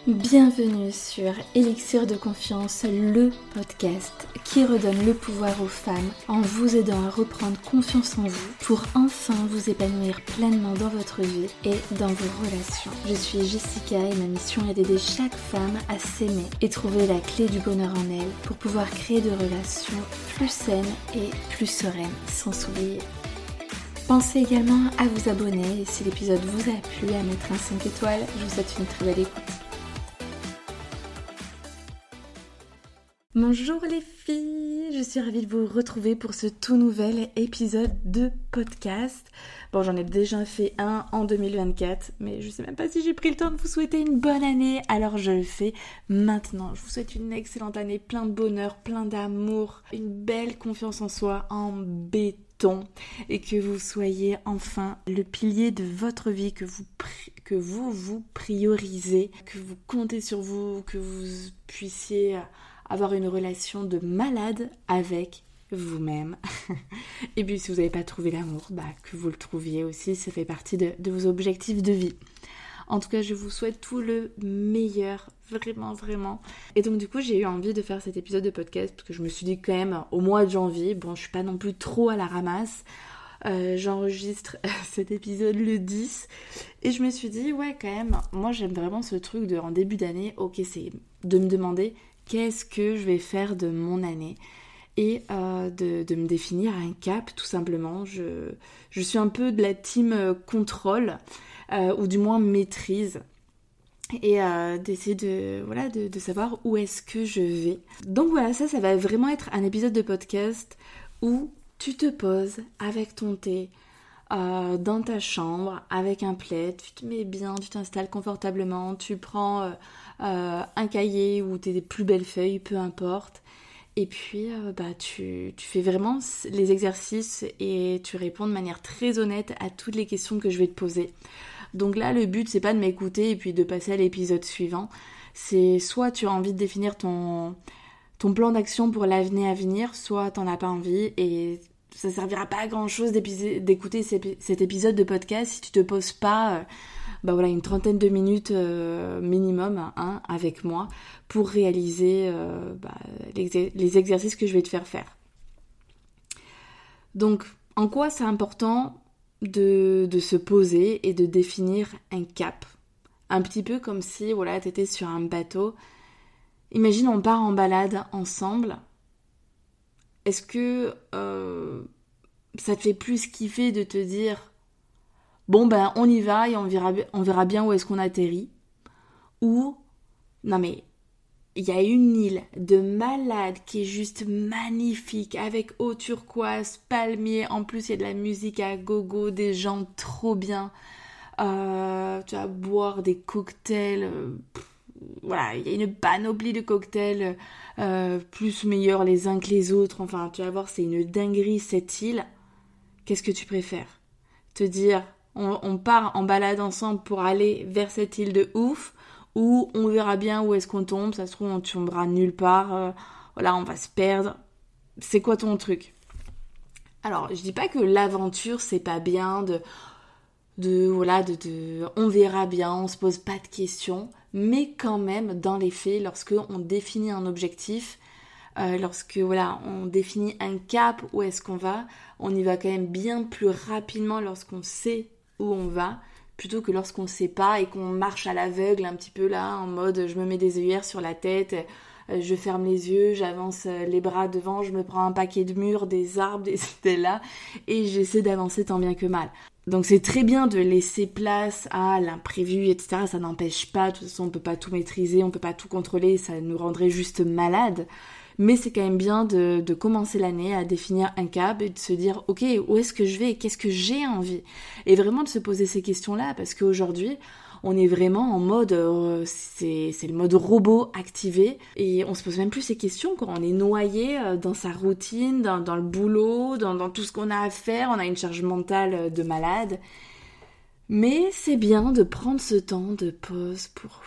Bienvenue sur Élixir de Confiance, le podcast qui redonne le pouvoir aux femmes en vous aidant à reprendre confiance en vous pour enfin vous épanouir pleinement dans votre vie et dans vos relations. Je suis Jessica et ma mission est d'aider chaque femme à s'aimer et trouver la clé du bonheur en elle pour pouvoir créer des relations plus saines et plus sereines sans s'oublier. Pensez également à vous abonner et si l'épisode vous a plu, à mettre un 5 étoiles. Je vous souhaite une très belle écoute. Bonjour les filles, je suis ravie de vous retrouver pour ce tout nouvel épisode de podcast. Bon, j'en ai déjà fait un en 2024, mais je sais même pas si j'ai pris le temps de vous souhaiter une bonne année, alors je le fais maintenant. Je vous souhaite une excellente année, plein de bonheur, plein d'amour, une belle confiance en soi, en béton, et que vous soyez enfin le pilier de votre vie, que vous vous priorisez, que vous comptez sur vous, que vous puissiez avoir une relation de malade avec vous-même. Et puis si vous n'avez pas trouvé l'amour, que vous le trouviez aussi, ça fait partie de vos objectifs de vie. En tout cas, je vous souhaite tout le meilleur, vraiment, vraiment. Et donc du coup, j'ai eu envie de faire cet épisode de podcast parce que je me suis dit quand même, au mois de janvier, bon, je suis pas non plus trop à la ramasse. J'enregistre cet épisode le 10 et je me suis dit, ouais, quand même, moi j'aime vraiment ce truc de en début d'année, ok, c'est de me demander qu'est-ce que je vais faire de mon année et de me définir un cap tout simplement. Je suis un peu de la team contrôle ou du moins maîtrise et d'essayer de savoir où est-ce que je vais. Donc voilà, ça va vraiment être un épisode de podcast où tu te poses avec ton thé dans ta chambre avec un plaid, tu te mets bien, tu t'installes confortablement, tu prends un cahier ou tes plus belles feuilles, peu importe, et puis tu fais vraiment les exercices et tu réponds de manière très honnête à toutes les questions que je vais te poser. Donc là, le but, c'est pas de m'écouter et puis de passer à l'épisode suivant, c'est soit tu as envie de définir ton plan d'action pour l'année à venir, soit t'en as pas envie et ça servira pas à grand chose d'écouter cet épisode de podcast si tu te poses pas une 30aine de minutes minimum avec moi pour réaliser les exercices que je vais te faire faire. Donc en quoi c'est important de se poser et de définir un cap, un petit peu comme si t'étais sur un bateau. Imagine on part en balade ensemble. Est-ce que ça te fait plus kiffer de te dire bon on y va et on verra bien où est-ce qu'on atterrit, ou non mais il y a une île de malade qui est juste magnifique avec eau turquoise, palmiers, en plus il y a de la musique à gogo, des gens trop bien, tu vas boire des cocktails, il y a une panoplie de cocktails plus meilleurs les uns que les autres, enfin tu vas voir, c'est une dinguerie cette île. Qu'est-ce que tu préfères ? Te dire on part en balade ensemble pour aller vers cette île de ouf, ou on verra bien où est-ce qu'on tombe, ça se trouve on tombera nulle part, on va se perdre. C'est quoi ton truc ? Alors je dis pas que l'aventure c'est pas bien, on verra bien, on se pose pas de questions, mais quand même dans les faits, lorsque on définit un objectif, lorsque on définit un cap, où est-ce qu'on va, on y va quand même bien plus rapidement lorsqu'on sait où on va, plutôt que lorsqu'on sait pas et qu'on marche à l'aveugle un petit peu là, en mode je me mets des œillères sur la tête, je ferme les yeux, j'avance les bras devant, je me prends un paquet de murs, des arbres, des là, et j'essaie d'avancer tant bien que mal. Donc c'est très bien de laisser place à l'imprévu, etc. Ça n'empêche pas, de toute façon on peut pas tout maîtriser, on peut pas tout contrôler, ça nous rendrait juste malades. Mais c'est quand même bien de commencer l'année à définir un cap et de se dire ok, où est-ce que je vais, qu'est-ce que j'ai envie, et vraiment de se poser ces questions-là, parce qu'aujourd'hui on est vraiment en mode c'est le mode robot activé et on se pose même plus ces questions quand on est noyé dans sa routine, dans le boulot, dans tout ce qu'on a à faire, on a une charge mentale de malade. Mais c'est bien de prendre ce temps de pause pour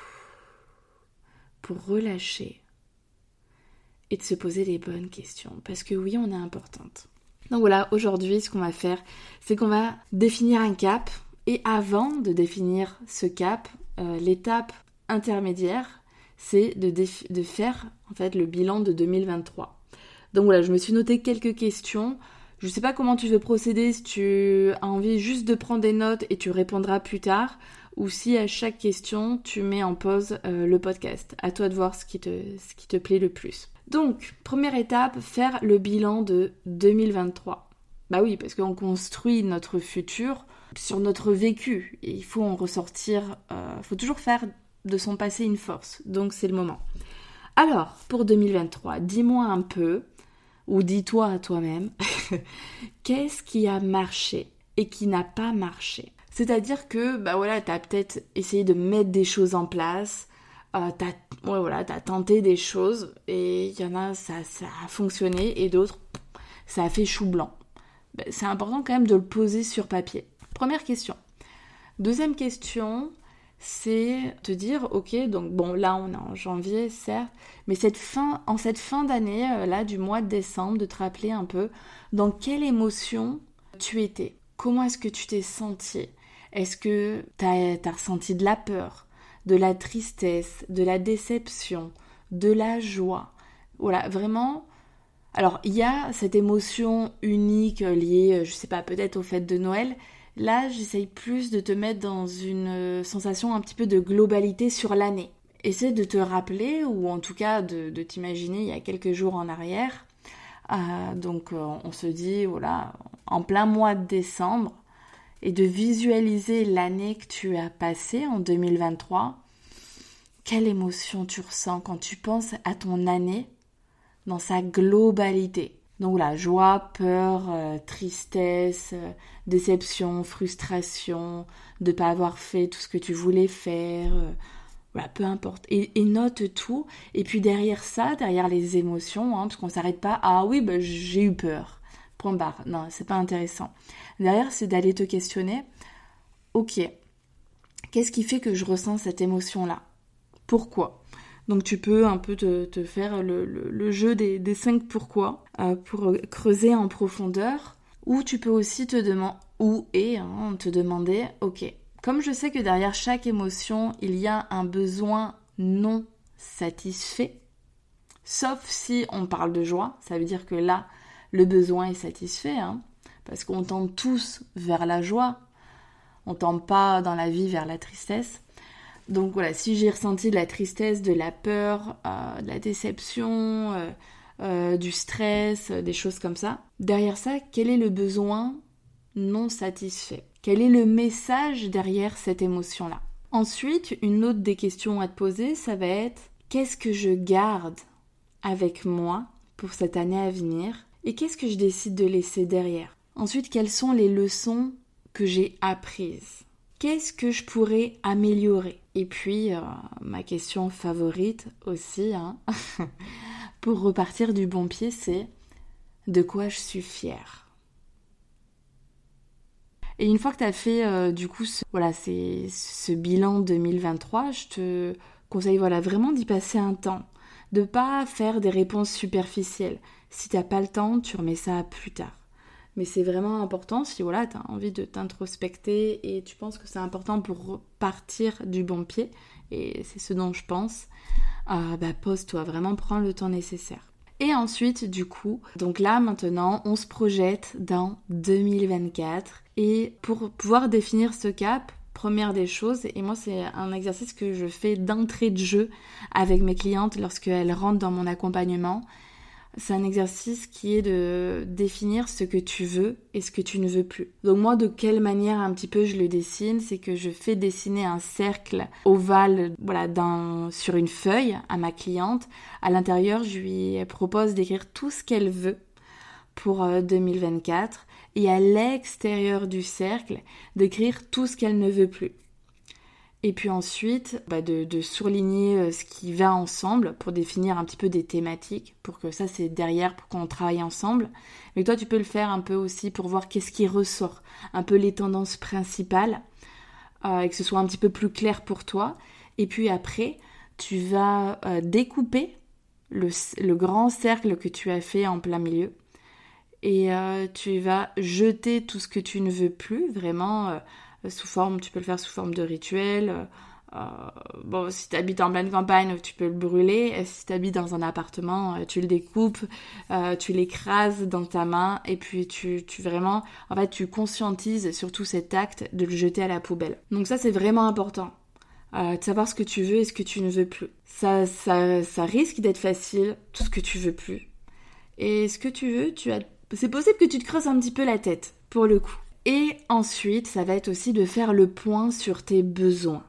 relâcher et de se poser les bonnes questions, parce que oui, on est importante. Donc voilà, aujourd'hui, ce qu'on va faire, c'est qu'on va définir un cap, et avant de définir ce cap, l'étape intermédiaire, c'est de faire en fait le bilan de 2023. Donc voilà, je me suis noté quelques questions. Je ne sais pas comment tu veux procéder, si tu as envie juste de prendre des notes et tu répondras plus tard, ou si à chaque question, tu mets en pause le podcast. À toi de voir ce qui te plaît le plus. Donc, première étape, faire le bilan de 2023. Bah oui, parce qu'on construit notre futur sur notre vécu. Et il faut en ressortir, faut toujours faire de son passé une force. Donc, c'est le moment. Alors, pour 2023, dis-moi un peu, ou dis-toi à toi-même, qu'est-ce qui a marché et qui n'a pas marché. C'est-à-dire que, t'as peut-être essayé de mettre des choses en place, t'as tenté des choses, et il y en a, ça a fonctionné, et d'autres, ça a fait chou blanc. C'est important quand même de le poser sur papier. Première question. Deuxième question, c'est te dire, ok, donc bon, là on est en janvier, certes, mais en cette fin d'année, là du mois de décembre, de te rappeler un peu dans quelle émotion tu étais. Comment est-ce que tu t'es senti? Est-ce que t'as ressenti de la peur, de la tristesse, de la déception, de la joie? Voilà, vraiment. Alors, il y a cette émotion unique liée, je sais pas, peut-être aux fêtes de Noël. Là, j'essaye plus de te mettre dans une sensation un petit peu de globalité sur l'année. Essaie de te rappeler, ou en tout cas de t'imaginer il y a quelques jours en arrière. Donc, on se dit, voilà, en plein mois de décembre, et de visualiser l'année que tu as passée en 2023. Quelle émotion tu ressens quand tu penses à ton année dans sa globalité? Donc là, joie, peur, tristesse, déception, frustration, de ne pas avoir fait tout ce que tu voulais faire, voilà, peu importe. Et note tout, et puis derrière ça, derrière les émotions, parce qu'on ne s'arrête pas, ah oui, j'ai eu peur, point barre, non, c'est pas intéressant. Derrière, c'est d'aller te questionner, ok, qu'est-ce qui fait que je ressens cette émotion-là? Pourquoi? Donc tu peux un peu te faire le jeu des 5 pourquoi pour creuser en profondeur. Ou tu peux aussi te demander, ok, comme je sais que derrière chaque émotion, il y a un besoin non satisfait, sauf si on parle de joie, ça veut dire que là, le besoin est satisfait, parce qu'on tend tous vers la joie, on tend pas dans la vie vers la tristesse. Donc voilà, si j'ai ressenti de la tristesse, de la peur, de la déception, du stress, des choses comme ça, derrière ça, quel est le besoin non satisfait? Quel est le message derrière cette émotion-là? Ensuite, une autre des questions à te poser, ça va être qu'est-ce que je garde avec moi pour cette année à venir et qu'est-ce que je décide de laisser derrière? Ensuite, quelles sont les leçons que j'ai apprises? Qu'est-ce que je pourrais améliorer? Et puis, ma question favorite aussi, pour repartir du bon pied, c'est de quoi je suis fière. Et une fois que tu as fait ce bilan 2023, je te conseille vraiment d'y passer un temps, de pas faire des réponses superficielles. Si t'as pas le temps, tu remets ça plus tard. Mais c'est vraiment important si tu as envie de t'introspecter et tu penses que c'est important pour repartir du bon pied, et c'est ce dont je pense, pose-toi, vraiment prends le temps nécessaire. Et ensuite, du coup, donc là maintenant, on se projette dans 2024 et pour pouvoir définir ce cap, première des choses, et moi c'est un exercice que je fais d'entrée de jeu avec mes clientes lorsqu'elles rentrent dans mon accompagnement. C'est un exercice qui est de définir ce que tu veux et ce que tu ne veux plus. Donc moi, de quelle manière un petit peu je le dessine, c'est que je fais dessiner un cercle ovale sur une feuille à ma cliente. À l'intérieur, je lui propose d'écrire tout ce qu'elle veut pour 2024 et à l'extérieur du cercle, d'écrire tout ce qu'elle ne veut plus. Et puis ensuite, de surligner ce qui va ensemble pour définir un petit peu des thématiques, pour que ça c'est derrière, pour qu'on travaille ensemble. Mais toi tu peux le faire un peu aussi pour voir qu'est-ce qui ressort, un peu les tendances principales, et que ce soit un petit peu plus clair pour toi. Et puis après, tu vas découper le grand cercle que tu as fait en plein milieu. Et tu vas jeter tout ce que tu ne veux plus, vraiment... tu peux le faire sous forme de rituel, Bon, si tu habites en pleine campagne, tu peux le brûler. Et si tu habites dans un appartement, tu le découpes, tu l'écrases dans ta main et puis tu vraiment, en fait, tu conscientises surtout cet acte de le jeter à la poubelle. Donc ça, c'est vraiment important. De savoir ce que tu veux et ce que tu ne veux plus. Ça risque d'être facile, tout ce que tu veux plus. Et ce que tu veux, c'est possible que tu te creuses un petit peu la tête, pour le coup. Et ensuite, ça va être aussi de faire le point sur tes besoins.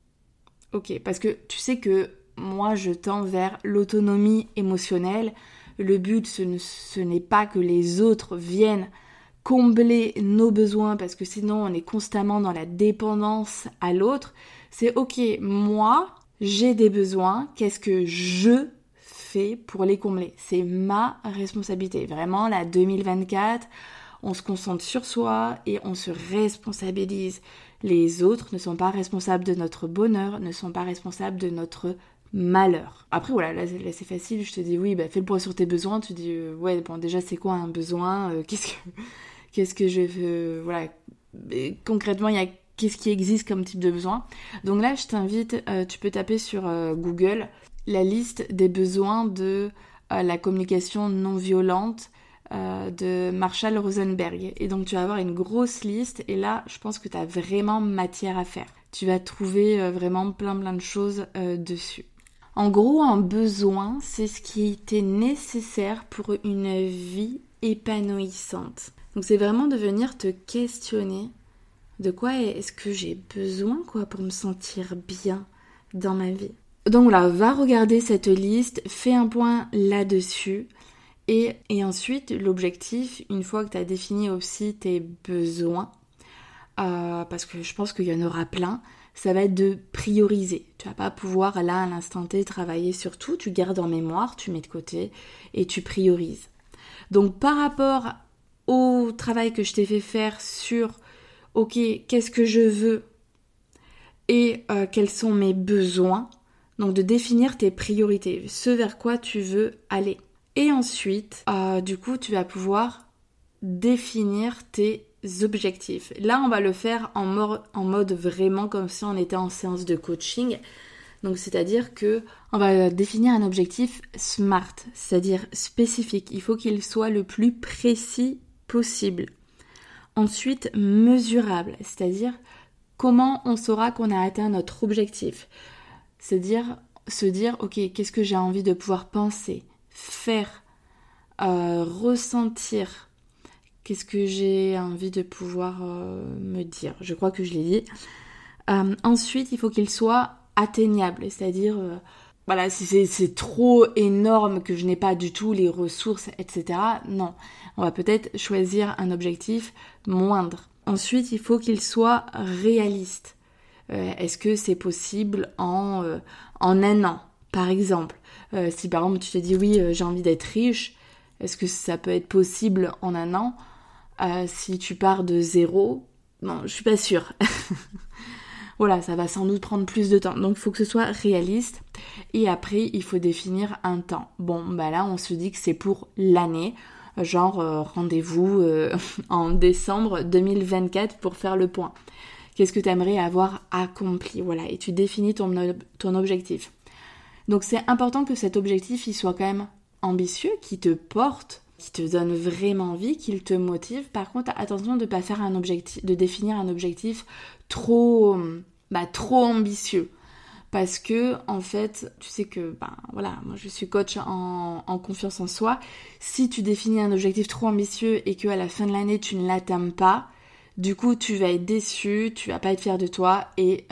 Ok, parce que tu sais que moi, je tends vers l'autonomie émotionnelle. Le but, ce n'est pas que les autres viennent combler nos besoins, parce que sinon, on est constamment dans la dépendance à l'autre. C'est ok, moi, j'ai des besoins, qu'est-ce que je fais pour les combler? C'est ma responsabilité. Vraiment, la 2024, on se concentre sur soi et on se responsabilise. Les autres ne sont pas responsables de notre bonheur, ne sont pas responsables de notre malheur. Après, voilà, là c'est facile, je te dis oui, fais le point sur tes besoins, tu dis ouais, bon, déjà, c'est quoi un besoin? Qu'est-ce que je veux? Voilà, concrètement, qu'est-ce qui existe comme type de besoin? Donc là, je t'invite, tu peux taper sur Google la liste des besoins de la communication non violente de Marshall Rosenberg. Et donc tu vas avoir une grosse liste et là, je pense que tu as vraiment matière à faire. Tu vas trouver vraiment plein de choses dessus. En gros, un besoin, c'est ce qui t'est nécessaire pour une vie épanouissante. Donc c'est vraiment de venir te questionner de quoi est-ce que j'ai besoin pour me sentir bien dans ma vie. Donc là, va regarder cette liste, fais un point là-dessus et ensuite l'objectif, une fois que tu as défini aussi tes besoins, parce que je pense qu'il y en aura plein, ça va être de prioriser. Tu vas pas pouvoir là à l'instant T travailler sur tout, tu gardes en mémoire, tu mets de côté et tu priorises. Donc par rapport au travail que je t'ai fait faire sur ok, qu'est-ce que je veux et quels sont mes besoins, donc de définir tes priorités, ce vers quoi tu veux aller. Et ensuite, du coup, tu vas pouvoir définir tes objectifs. Là, on va le faire en mode vraiment comme si on était en séance de coaching. Donc, c'est-à-dire que on va définir un objectif SMART, c'est-à-dire spécifique. Il faut qu'il soit le plus précis possible. Ensuite, mesurable, c'est-à-dire comment on saura qu'on a atteint notre objectif. C'est-à-dire se dire, ok, qu'est-ce que j'ai envie de pouvoir penser, faire, ressentir, qu'est-ce que j'ai envie de pouvoir me dire. Je crois que je l'ai dit. Ensuite, il faut qu'il soit atteignable, c'est-à-dire, voilà, si c'est trop énorme que je n'ai pas du tout les ressources, etc. Non, on va peut-être choisir un objectif moindre. Ensuite, il faut qu'il soit réaliste. Est-ce que c'est possible en un an, par exemple? Si par exemple tu te dis oui, j'ai envie d'être riche, est-ce que ça peut être possible en un an? Si tu pars de zéro, non, je suis pas sûre. Voilà, ça va sans doute prendre plus de temps. Donc il faut que ce soit réaliste. Et après, il faut définir un temps. Bon, là, on se dit que c'est pour l'année. Genre, rendez-vous en décembre 2024 pour faire le point. Qu'est-ce que tu aimerais avoir accompli? Voilà, et tu définis ton objectif. Donc c'est important que cet objectif, il soit quand même ambitieux, qui te porte, qui te donne vraiment envie, qu'il te motive. Par contre, attention de pas faire de définir un objectif trop ambitieux. Parce que, en fait, tu sais que, moi je suis coach en confiance en soi. Si tu définis un objectif trop ambitieux et qu'à la fin de l'année, tu ne l'atteins pas, du coup, tu vas être déçu, tu vas pas être fier de toi et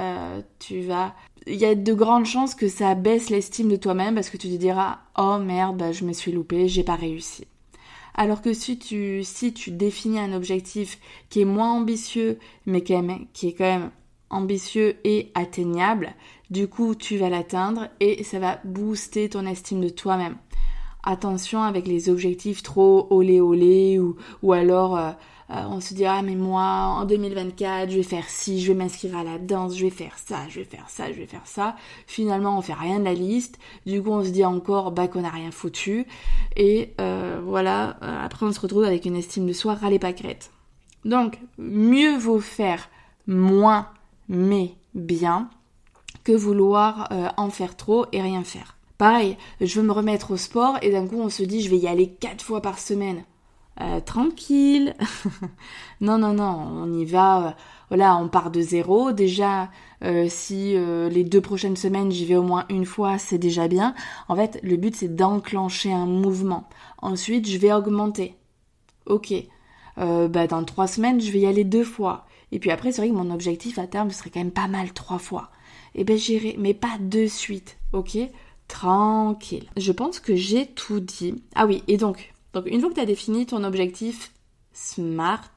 il y a de grandes chances que ça baisse l'estime de toi-même parce que tu te diras « Oh merde, je me suis loupée, j'ai pas réussi ». Alors que si tu définis un objectif qui est moins ambitieux, mais qui est quand même ambitieux et atteignable, du coup, tu vas l'atteindre et ça va booster ton estime de toi-même. Attention avec les objectifs trop olé ou alors... on se dit, mais moi, en 2024, je vais faire ci, je vais m'inscrire à la danse, je vais faire ça, je vais faire ça, je vais faire ça. Finalement, on fait rien de la liste. Du coup, on se dit encore qu'on n'a rien foutu. Et voilà, après, on se retrouve avec une estime de soi râle et pâquerette. Donc, mieux vaut faire moins, mais bien, que vouloir en faire trop et rien faire. Pareil, je veux me remettre au sport et d'un coup on se dit je vais y aller 4 fois par semaine. Tranquille. Non, on y va. Voilà, on part de zéro. Déjà, si les 2 prochaines semaines j'y vais au moins une fois, c'est déjà bien. En fait, le but c'est d'enclencher un mouvement. Ensuite, je vais augmenter. Ok. Dans 3 semaines, je vais y aller 2 fois. Et puis après, c'est vrai que mon objectif à terme serait quand même pas mal 3 fois. Et j'irai, mais pas de suite. Ok ? Tranquille. Je pense que j'ai tout dit. Ah oui, et donc une fois que tu as défini ton objectif SMART,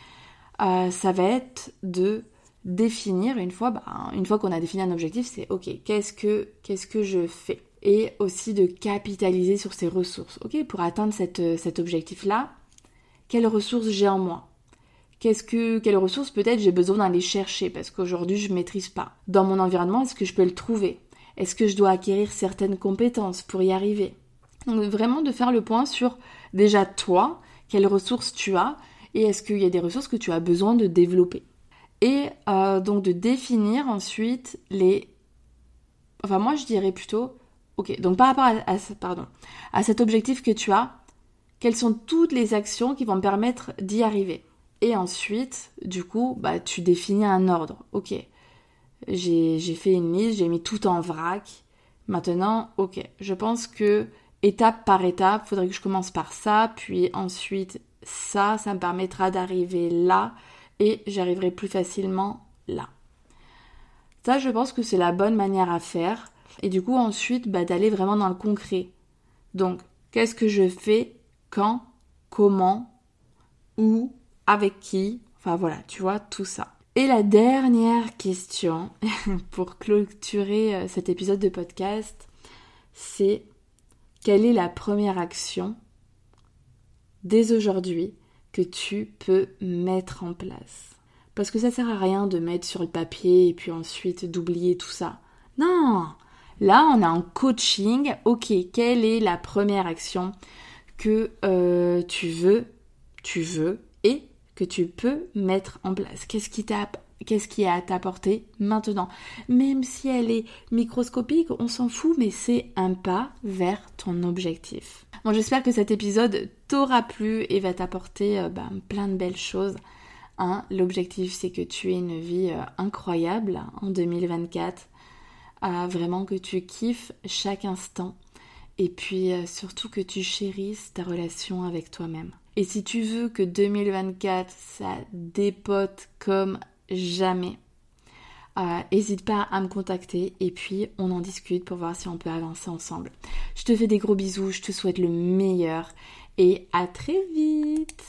ça va être de définir, une fois qu'on a défini un objectif, c'est ok, qu'est-ce que je fais ? Et aussi de capitaliser sur ses ressources. Ok, pour atteindre cet objectif-là, quelles ressources j'ai en moi ? Quelles ressources peut-être j'ai besoin d'aller chercher parce qu'aujourd'hui je ne maîtrise pas. Dans mon environnement, est-ce que je peux le trouver ? Est-ce que je dois acquérir certaines compétences pour y arriver ? Donc vraiment de faire le point sur déjà toi, quelles ressources tu as et est-ce qu'il y a des ressources que tu as besoin de développer. Et donc de définir ensuite moi je dirais plutôt, ok, donc par rapport à cet objectif que tu as, quelles sont toutes les actions qui vont me permettre d'y arriver. Et ensuite, du coup, tu définis un ordre. Ok, j'ai fait une liste, j'ai mis tout en vrac. Maintenant, ok, je pense que étape par étape, il faudrait que je commence par ça, puis ensuite ça me permettra d'arriver là et j'arriverai plus facilement là. Ça, je pense que c'est la bonne manière à faire. Et du coup, ensuite, d'aller vraiment dans le concret. Donc, qu'est-ce que je fais, quand, comment, où, avec qui, enfin voilà, tu vois, tout ça. Et la dernière question, pour clôturer cet épisode de podcast, c'est quelle est la première action dès aujourd'hui que tu peux mettre en place ? Parce que ça sert à rien de mettre sur le papier et puis ensuite d'oublier tout ça. Non, là on a un coaching. Ok, quelle est la première action que tu veux et que tu peux mettre en place ? Qu'est-ce qui est à ta portée maintenant ? Même si elle est microscopique, on s'en fout, mais c'est un pas vers ton objectif. Bon, j'espère que cet épisode t'aura plu et va t'apporter plein de belles choses. L'objectif, c'est que tu aies une vie incroyable en 2024. Vraiment que tu kiffes chaque instant. Et puis surtout que tu chérisses ta relation avec toi-même. Et si tu veux que 2024, ça dépote comme jamais, n'hésite pas à me contacter et puis on en discute pour voir si on peut avancer ensemble. Je te fais des gros bisous, je te souhaite le meilleur et à très vite.